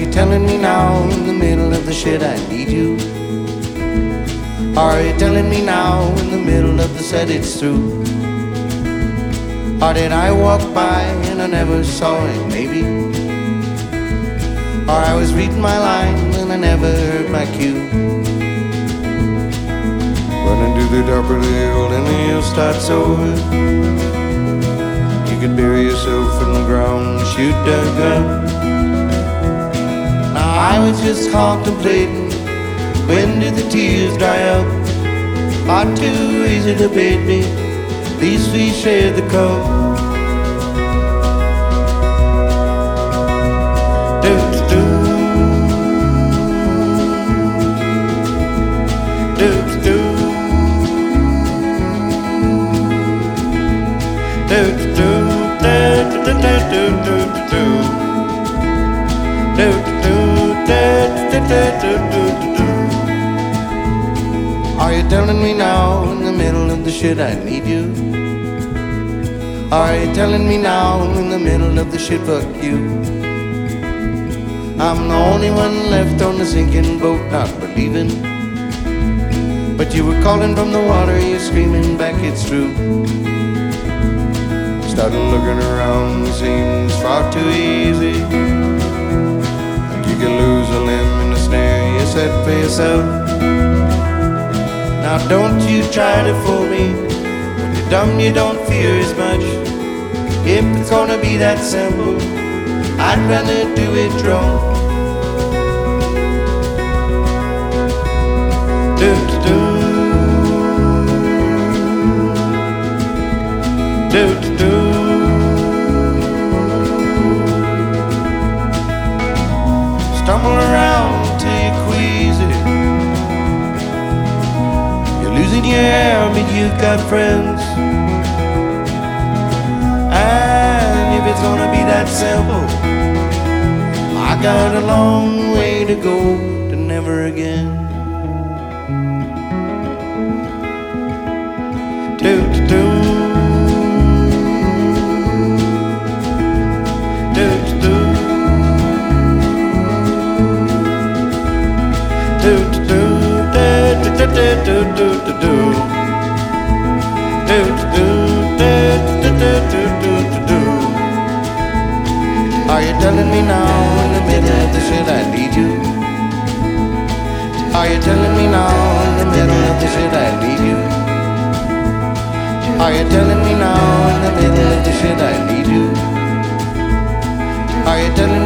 you telling me now in the middle of the shit I need you? Are you telling me now in the middle of the set it's through? Or did I walk by and I never saw it, maybe? Or I was reading my lines and I never heard my cue. Running to the top of the hill and the hill starts over. You can bury yourself in the ground, shoot a gun. Now I was just contemplating, when did the tears dry up? Far too easy to bait me, at least we shared the cup. Do-do-do, do-do-do, do-do-do, do-do-do-do-do-do, do-do-do-do-do-do-do. Are you telling me now in the middle of the shit I need you? Are you telling me now in the middle of the shit fuck you? I'm the only one left on the sinking boat not believing, but you were calling from the water, you're screaming back it's true. Started looking around, seems far too easy. Like you could lose a limb in the snare you set for yourself. Now don't you try to fool me, when you're dumb you don't fear as much. If it's gonna be that simple, I'd rather do it drunk. Do-do-do, do-do-do, stumble around till you're queasy. You're losing your hair, but you've got friends. And if it's gonna be that simple, I got a long way to go to never again. Do-do-do, do-do-do, do-do-do, do-do-do-do-do-do, do-do-do-do-do-do-do. Are you telling me now in the middle of the shit I need you? Are you telling me now in the middle of the shit I need you? Are you telling me now in the middle of the shit I need you? Are you telling